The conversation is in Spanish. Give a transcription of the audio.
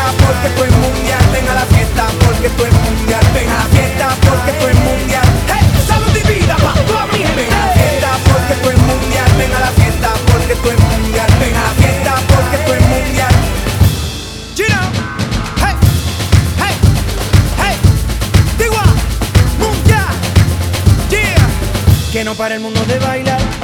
porque esto es mundial. Ven a la fiesta porque esto es mundial. Ven a la fiesta porque esto es mundial. Hey, salud y vida pa' toda mi gente. Ven a la fiesta porque esto es mundial. Ven a la fiesta porque esto es mundial. Ven a la fiesta porque esto es mundial. Chino, hey, hey, hey, Tigua, mundial, yeah. Que no para el mundo de bailar.